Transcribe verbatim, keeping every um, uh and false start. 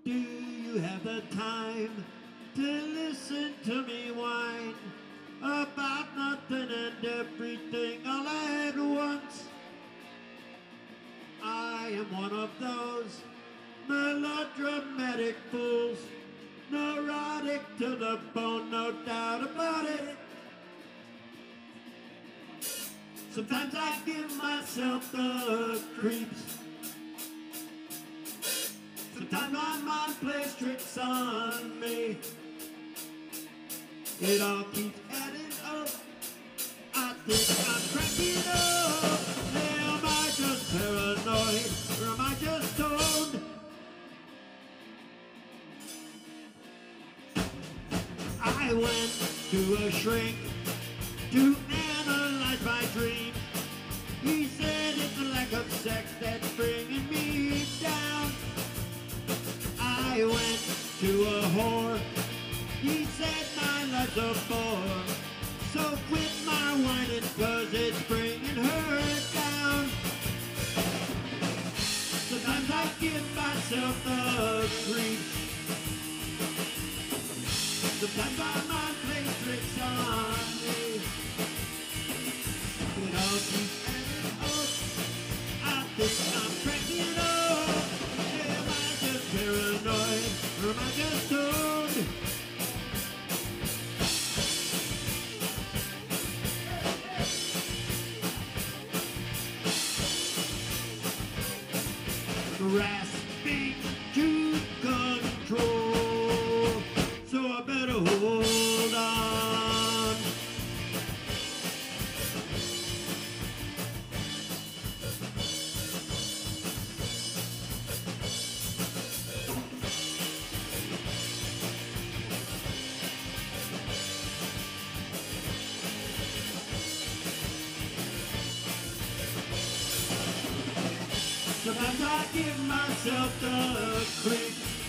Do you have the time to listen to me whine about nothing and everything all at once? I am one of those melodramatic fools, neurotic to the bone, no doubt about it. Sometimes I give myself the creeps. Sometimes my mind plays tricks on me. It all keeps adding up. I think I'm cracking up. Am I just paranoid, or am I just stoned? I went to a shrink to analyze my dream. He said it's the lack of sex that's bringing me down. I went to a whore. He said my life's a bore. So quit my whining, cause it's bringing her down. Sometimes I give myself the creeps. Sometimes my mind plays tricks on me. It all keeps adding up. I think I'm cracking up. Am I just paranoid, or am I just stoned? Grasping to control, so I better hold on. Sometimes I give myself the creeps.